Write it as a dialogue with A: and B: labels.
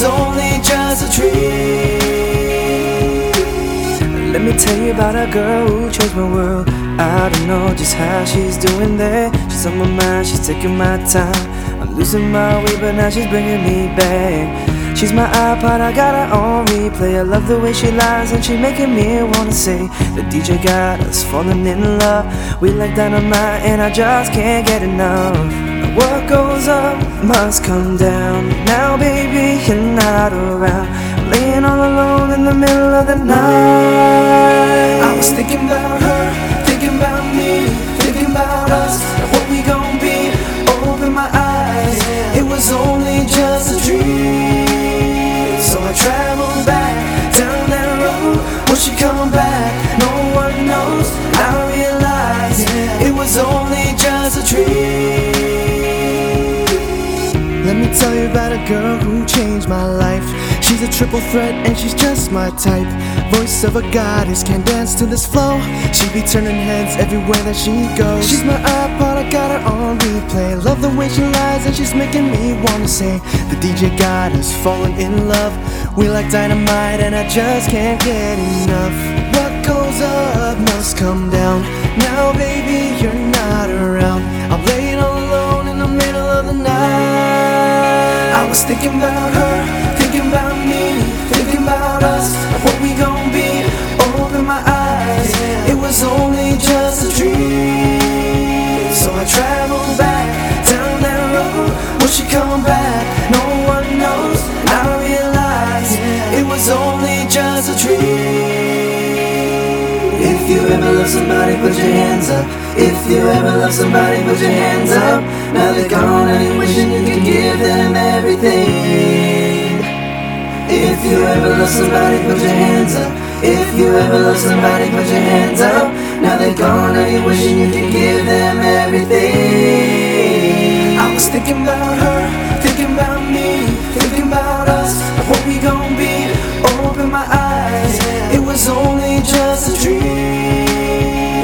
A: was only just a dream. Let me tell you about a girl who changed my world. I don't know just how she's doing there. She's on my mind, she's taking my time. I'm losing my way, but now she's bringing me back. She's my iPod, I got her on replay. I love the way she lies and she making me wanna say the DJ got us falling in love. We like dynamite and I just can't get enough. What goes up must come down. Now baby, you're not around. I'm laying all alone in the middle of the night. I was thinking about her, thinking about me, thinking about us, and what we gon' be. Open my eyes, it was only just a dream. So I traveled back down that road. Will she come back? No one knows. I realized it was only just a dream. Let me tell you about a girl who changed my life. She's a triple threat and she's just my type. Voice of a goddess, can dance to this flow. She be turning heads everywhere that she goes. She's my iPod, I got her on replay. Love the way she lies and she's making me wanna say the DJ got us falling in love. We like dynamite and I just can't get enough. What goes up must come down. Now baby, you're not around. I'm laying all alone in the middle of the night. I was thinking about her, thinking about me, thinking about us, and what we gon' be. Open my eyes, it was only just a dream. So I traveled back down that road. Will she come back? No one knows. I realized it was only just a dream. If you ever love somebody, put your hands up. If you ever love somebody, put your hands up. Now they're gone and you wishing you could give them everything. If you ever love somebody, put your hands up. If you ever love somebody, put your hands up. Now they're gone and you wishing you could give them everything. I was thinking about her,